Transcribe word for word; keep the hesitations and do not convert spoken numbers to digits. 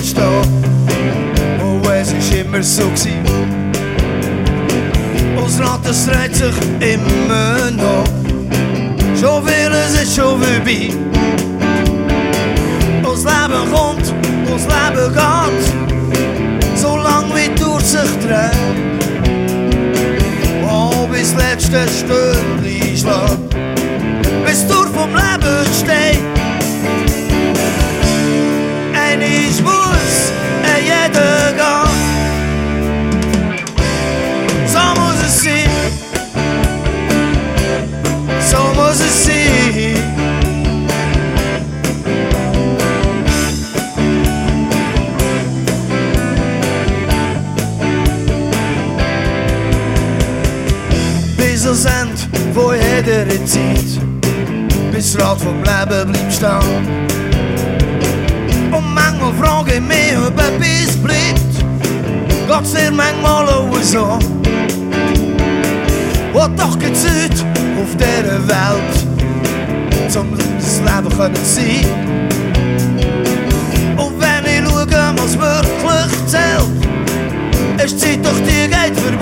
stehen. Oh, es ist immer so gewesen. Das Rad, das dreht sich immer noch. Schon vieles ist schon vorbei. Das Leben kommt, das Leben geht, so lang wie die Uhr sich dreht. Oh, bis das letzte Stündchen schlägt, bis die Uhr vom Leben steht. Einmal muss jeder gehen. So muss es sein. So muss es sein. Bis ans Ende von jeder Zeit, bis das Rad vom Leben bleibt stehen. Und manchmal frage ich mich, ob etwas bleibt. Geht's dir manchmal auch so? Und doch gibt's Leute auf dieser Welt, um das Leben können sein. Und wenn ich schaue, was wirklich zählt, ist die Zeit doch die geht für